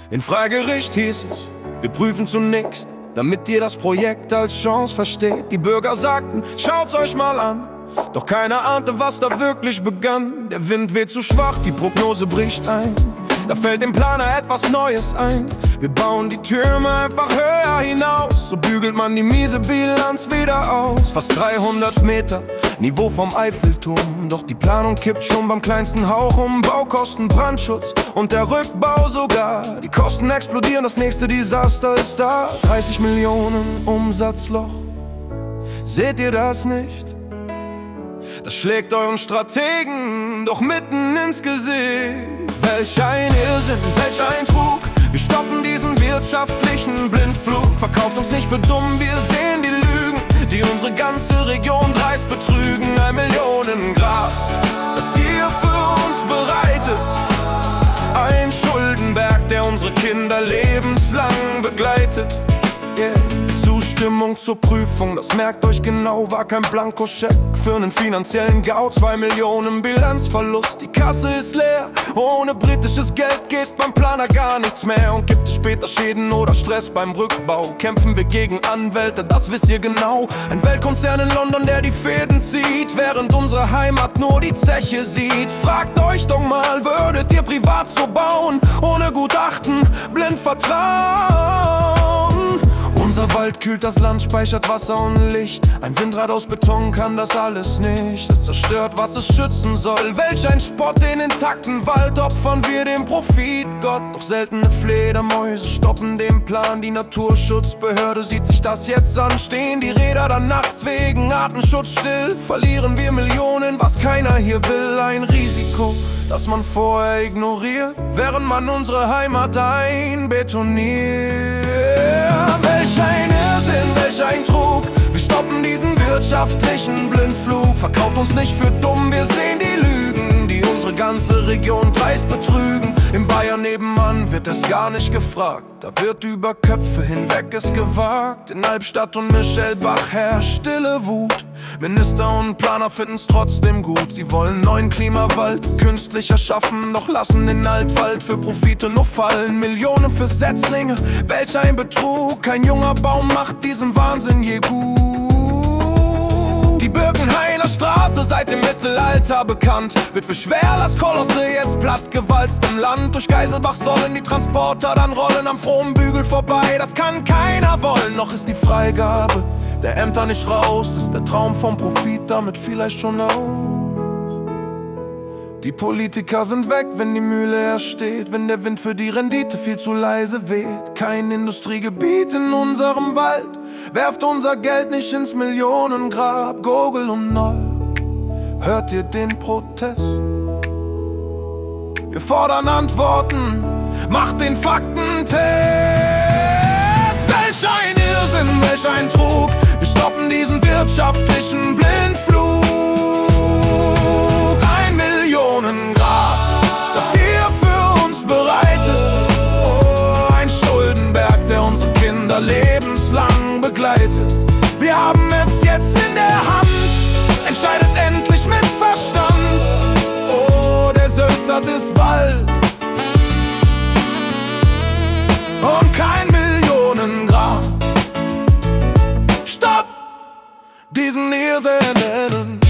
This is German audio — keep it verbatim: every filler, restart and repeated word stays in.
In Freigericht hieß es, wir prüfen zunächst, damit ihr das Projekt als Chance versteht. Die Bürger sagten, schaut's euch mal an. Doch keiner ahnte, was da wirklich begann. Der Wind weht zu schwach, die Prognose bricht ein. Da fällt dem Planer etwas Neues ein. Wir bauen die Türme einfach höher hinaus. So bügelt man die miese Bilanz wieder aus. Fast dreihundert Meter, Niveau vom Eiffelturm. Doch die Planung kippt schon beim kleinsten Hauch um. Baukosten, Brandschutz und der Rückbau sogar. Die Kosten explodieren, das nächste Desaster ist da. dreißig Millionen Umsatzloch, seht ihr das nicht? Das schlägt euren Strategen doch mitten ins Gesicht. Welch ein Irrsinn, welch ein Trug. Wir stoppen diesen wirtschaftlichen Blindflug. Verkauft uns nicht für dumm, wir sehen die Lügen, die unsere ganze Region dreist betrügen. Ein Millionengrab, das ihr für uns bereitet. Ein Schuldenberg, der unsere Kinder lebenslang begleitet. Yeah. Zustimmung zur Prüfung, das merkt euch genau, war kein Blankoscheck für einen finanziellen Gau. Zwei Millionen Bilanzverlust, die Kasse ist leer. Ohne britisches Geld geht beim Planer gar nichts mehr. Und gibt es später Schäden oder Stress beim Rückbau, kämpfen wir gegen Anwälte, das wisst ihr genau. Ein Weltkonzern in London, der die Fäden zieht, während unsere Heimat nur die Zeche sieht. Fragt euch doch mal, würdet ihr privat so bauen? Ohne Gutachten, blind vertrauen. Unser Wald kühlt das Land, speichert Wasser und Licht. Ein Windrad aus Beton kann das alles nicht. Es zerstört, was es schützen soll. Welch ein Spott, den intakten Wald opfern wir dem Profitgott. Doch seltene Fledermäuse stoppen den Plan. Die Naturschutzbehörde sieht sich das jetzt an. Stehen die Räder dann nachts wegen Artenschutz still. Verlieren wir Millionen, was keiner hier will. Ein Risiko, das man vorher ignoriert, während man unsere Heimat einbetoniert. Welch ein Irrsinn, welch ein Trug. Wir stoppen diesen wirtschaftlichen Blindflug. Verkauft uns nicht für dumm, wir sehen die Lügen, die unsere ganze Region dreist betrügen. In Bayern nebenan wird es gar nicht gefragt. Da wird über Köpfe hinweg es gewagt. In Albstadt und Michelbach herrscht stille Wut. Minister und Planer finden's trotzdem gut. Sie wollen neuen Klimawald künstlich erschaffen, doch lassen den Altwald für Profite nur fallen. Millionen für Setzlinge, welch ein Betrug. Kein junger Baum macht diesen Wahnsinn je gut. Die Birkenhainer Straße, seit dem Mittelalter bekannt, wird für Schwerlastkolosse jetzt plattgewalzt im Land. Durch Geiselbach sollen die Transporter dann rollen am Frohnbügel vorbei. Das kann keiner wollen, noch ist die Freigabe der Ämter nicht raus. Ist der Traum vom Profit damit vielleicht schon aus? Die Politiker sind weg, wenn die Mühle ersteht, wenn der Wind für die Rendite viel zu leise weht. Kein Industriegebiet in unserem Wald, werft unser Geld nicht ins Millionengrab. Gurgel und Noll, hört ihr den Protest? Wir fordern Antworten, macht den Faktentest. Welch ein Irrsinn, welch ein Trug. Wir stoppen diesen wirtschaftlichen Blindflug. Ein Millionengrab, das ihr für uns bereitet. Oh, ein Schuldenberg, der unsere Kinder lebenslang begleitet. Wir haben es jetzt in der Hand, entscheidet endlich mit Verstand. Oh, der Sülzert ist Wald und kein Millionengrab. Stopp diesen Irrsinn.